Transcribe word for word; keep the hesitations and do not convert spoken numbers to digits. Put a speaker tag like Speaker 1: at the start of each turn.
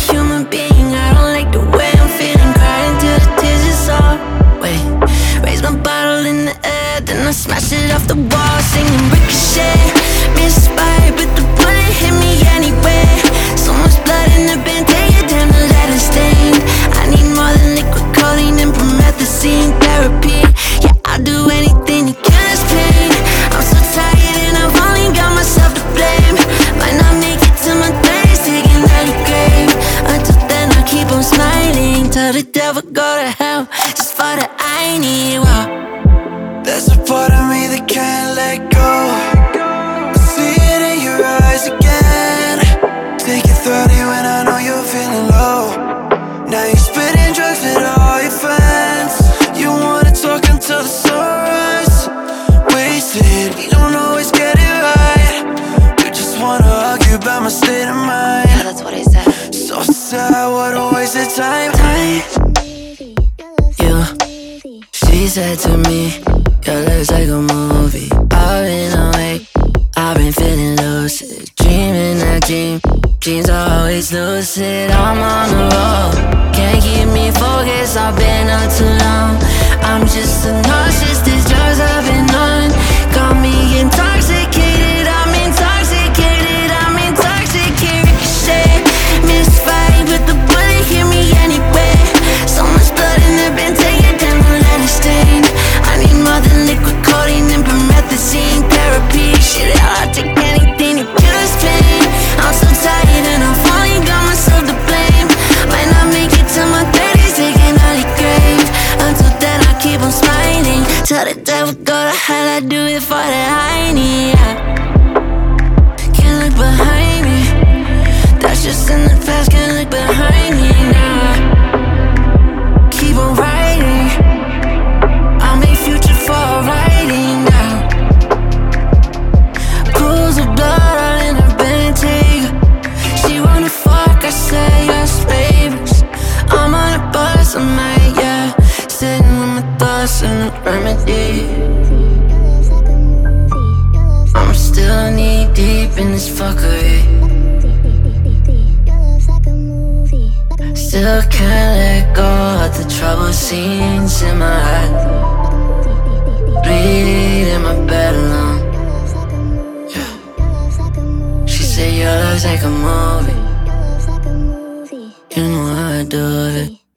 Speaker 1: human being. I don't like the way I'm feeling. Crying till the tears is all. Wait, raise my bottle in the air, then I smash it off the wall, singing ricochet. Misfired, but the bullet hit me anyway. So much blood in the band, take it down to let it stain. I need more than liquid codeine and promethazine therapy. Yeah, I'll do anything to kill this pain. I'm so tired and I've only got myself to blame. Might not make it to my thirties, taking out the grave. Until then I keep on smiling. Tell the devil go to hell, just for the I need. Wow.
Speaker 2: There's a part of me that can't let go. I see it in your eyes again. Take it thirty when I know you're feeling low. Now you're spitting drugs with all your friends. You wanna talk until the sunrise. Wasted, you don't always get it right. You just wanna argue about my state of mind.
Speaker 1: Yeah, that's what I said.
Speaker 2: So sad, what a waste of time.
Speaker 1: You, she said to me, your looks like a movie. I've been awake, I've been feeling lucid, dreaming a dream. Dreams are always lucid. I'm on the road, can't keep me focused. I've been up too long. I'm just a narcissist. These drugs I've been on got me intoxicated. I'm intoxicated. I'm intoxicated. Ricochet, misfired, but the bullet hit me anyway. So much blood in the band, take it down and let it stain. I need more than liquid codeine and promethazine therapy. Shit, I'll take anything to kill this pain. I'm so tired and I've only got myself to blame. Might not make it to my thirties, taking out the grave. Until then I keep on smiling. Tell the devil go to hell, I do it for the I need. Can't look behind me, that's just in the past. Can't look behind me now. Keep on writing, I'll make future for writing now. Pools of blood all in her Bentayga. She wanna fuck, I say yes, baby. I'm on a bus, I'm like, yeah. Sitting with my thoughts in a remedy. I'm still knee deep in this fuckery. Still can't let go of the trouble scenes in my head. Bleed in my bed alone. Yeah. She said your love's like a movie. You know how I do it.